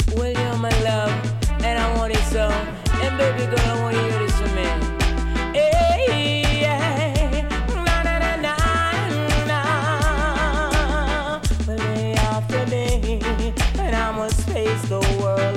Well, you're my love, and I want it so. And baby girl, I want you to hear this from me. Hey, yeah. Na, na, na, na, na. Well, day after day, and I must face the world.